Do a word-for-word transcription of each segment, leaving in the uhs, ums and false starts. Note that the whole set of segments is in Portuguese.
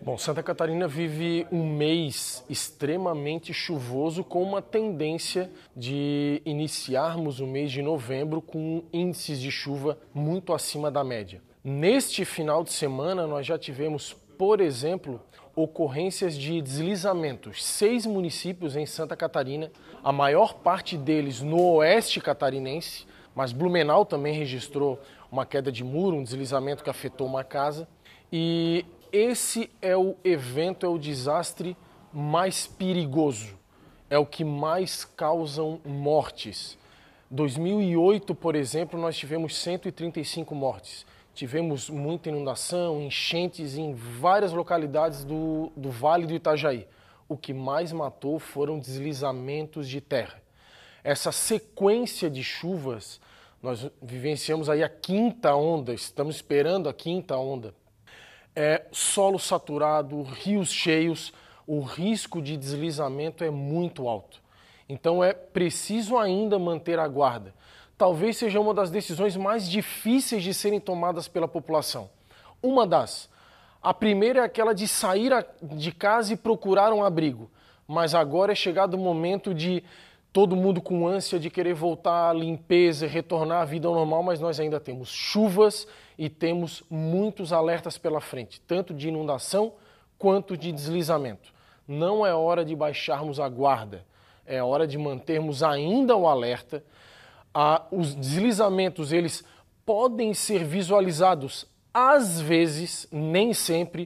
Bom, Santa Catarina vive um mês extremamente chuvoso com uma tendência de iniciarmos o mês de novembro com índices de chuva muito acima da média. Neste final de semana nós já tivemos, por exemplo, ocorrências de deslizamentos. Seis municípios em Santa Catarina, a maior parte deles no oeste catarinense, mas Blumenau também registrou uma queda de muro, um deslizamento que afetou uma casa. E esse é o evento, é o desastre mais perigoso, é o que mais causam mortes. dois mil e oito, por exemplo, nós tivemos cento e trinta e cinco mortes. Tivemos muita inundação, enchentes em várias localidades do, do Vale do Itajaí. O que mais matou foram deslizamentos de terra. Essa sequência de chuvas, nós vivenciamos aí a quinta onda, estamos esperando a quinta onda. É, solo saturado, rios cheios, o risco de deslizamento é muito alto. Então é preciso ainda manter a guarda. Talvez seja uma das decisões mais difíceis de serem tomadas pela população. Uma das. A primeira é aquela de sair de casa e procurar um abrigo. Mas agora é chegado o momento de todo mundo com ânsia de querer voltar à limpeza, retornar à vida ao normal, mas nós ainda temos chuvas e temos muitos alertas pela frente, tanto de inundação quanto de deslizamento. Não é hora de baixarmos a guarda, é hora de mantermos ainda o alerta. Ah, os deslizamentos, eles podem ser visualizados, às vezes, nem sempre,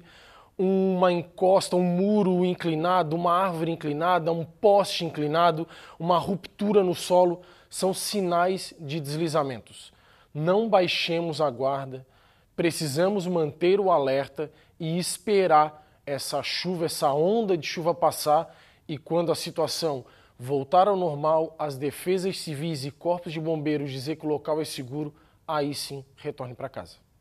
uma encosta, um muro inclinado, uma árvore inclinada, um poste inclinado, uma ruptura no solo, são sinais de deslizamentos. Não baixemos a guarda, precisamos manter o alerta e esperar essa chuva, essa onda de chuva passar, e quando a situação voltar ao normal, as defesas civis e corpos de bombeiros dizer que o local é seguro, aí sim retorne para casa.